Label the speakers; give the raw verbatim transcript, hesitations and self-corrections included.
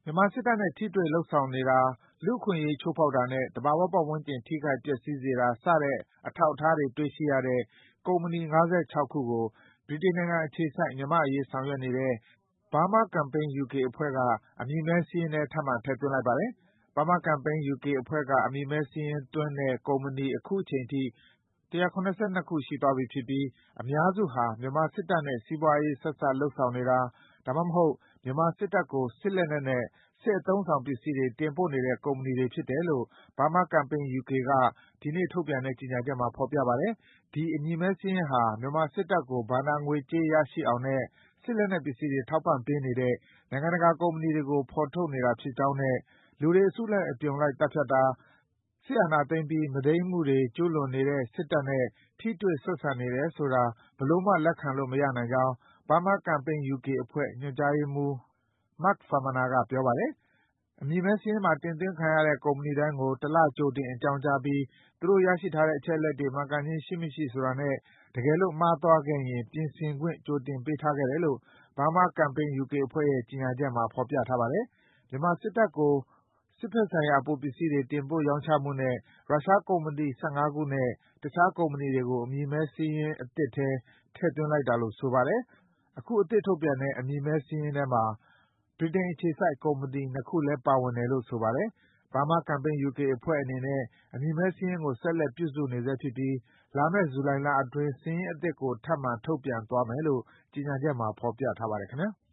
Speaker 1: မြန်မာစစ်တပ်နဲ့ ထိတွေ့လုပ်ဆောင်နေတာ၊ လူ့အခွင့်အရေးချိုးဖောက်တာနဲ့ သဘာဝပတ်ဝန်းကျင်ထိခိုက်ပျက်စီးစေတာ စတဲ့အထောက်အထားတွေတွေ့ရှိရတဲ့ ကုမ္ပဏီ ၅၆ ခုကို ဗြိတိန်နိုင်ငံအခြေစိုက် မြန်မာ့အရေးဆောင်ရွက်နေတဲ့ Burma Campaign ယူ ကေ အဖွဲ့က အမည်မည်းစာရင်းထဲ ထပ်မံထည့်သွင်းလိုက်ပါတယ်။ Burma Campaign ယူ ကေ အဖွဲ့က အမည်မည်းစာရင်းသွင်းတဲ့ ကုမ္ပဏီ အခုချိန်ထိ ၁၇၂ ခုရှိသွားပြီဖြစ်ပြီး အများစုဟာ မြန်မာစစ်တပ်နဲ့ စီးပွားရေး ဆက်စပ်လုပ်ဆောင်နေတာ၊ ဒါမှမဟုတ် မြန်မာစစ်တပ်ကို စစ်လက်နက်နဲ့ စစ်အသုံးအဆောင်ပစ္စည်းတွေ တင်ပို့နေတဲ့ ကုမ္ပဏီတွေဖြစ်တယ်လို့ Burma Campaign ယူ ကေ က ဒီနေ့ထုတ်ပြန်တဲ့ ကြေညာချက်မှာ ဖော်ပြပါတယ်။ ဒီအမည်မည်းစာရင်းဟာ မြန်မာစစ်တပ်ကို ဘဏ္ဍာငွေကြေးရရှိအောင်နဲ့ စစ်လက်နက်ပစ္စည်းတွေ ထောက်ပံ့ပေးနေတဲ့ နိုင်ငံတကာကုမ္ပဏီတွေကို ဖော်ထုတ်နေတာဖြစ်ကြောင်းနဲ့ လူတွေ အစုလိုက်အပြုံလိုက်သတ်ဖြတ်တာ၊ စစ်အာဏာသိမ်းပြီး မုဒိမ်းမှုတွေကျူးလွန်နေတဲ့ စစ်တပ်နဲ့ ထိတွေ့ဆက်ဆံနေတယ်ဆိုတာ ဘယ်လိုမှ လက်ခံလို့မရနိုင်ကြောင်း Burma Campaign ယူ ကေ အဖွဲ့ ညွန်ကြားရေးမှူး Mark Farmaner က ပြောပါတယ်။ အမည်မည်းစာရင်းမှာ တင်သွင်းခံရတဲ့ ကုမ္ပဏီတိုင်းကို တလကြိုတင် အကြောင်းကြားပြီး သူတို့ရရှိထားတဲ့ အချက်အလက်တွေ မှန်ကန်ခြင်းရှိမရှိဆိုတာနဲ့ တကယ်လို့ မှားသွားခဲ့ရင် ပြင်ဆင်ခွင့် ကြိုတင်ပေးထားခဲ့တယ်လို့ Burma Campaign ယူ ကေ အဖွဲ့ရဲ့ ကြေညာချက်မှာ ဖော်ပြထားပါတယ်။ မြန်မာစစ်တပ်ကို စစ်ဘက်ဆိုင်ရာ အပိုပစ္စည်းတွေ တင်ပို့ရောင်းချမှုနဲ့ ရုရှားကုမ္ပဏီ ၁၅ ခုနဲ့ တခြားကုမ္ပဏီတွေကို အမည်မည်းစာရင်းအသစ်ထဲ ထည့်သွင်းလိုက်တာလို့ ဆိုပါတယ်။ အခု အသစ်ထုတ်ပြန်တဲ့ အမည်မည်းစာရင်းထဲမှာ ဗြိတိန်အခြေစိုက် ကုမ္ပဏီ ၂ ခုလည်း ပါဝင်တယ်လို့ ဆိုပါတယ်။ Burma Campaign ယူ ကေ အဖွဲ့အနေနဲ့ အမည်မည်းစာရင်းကို ဆက်လက်ပြုစုနေဆဲဖြစ်ပြီး လာမယ့် ဇူလိုင်လအတွင်း စာရင်းအသစ်ကို ထပ်မံထုတ်ပြန်သွားမယ်လို့ ကြေညာချက်မှာ ဖော်ပြထားပါတယ်ခင်ဗျာ။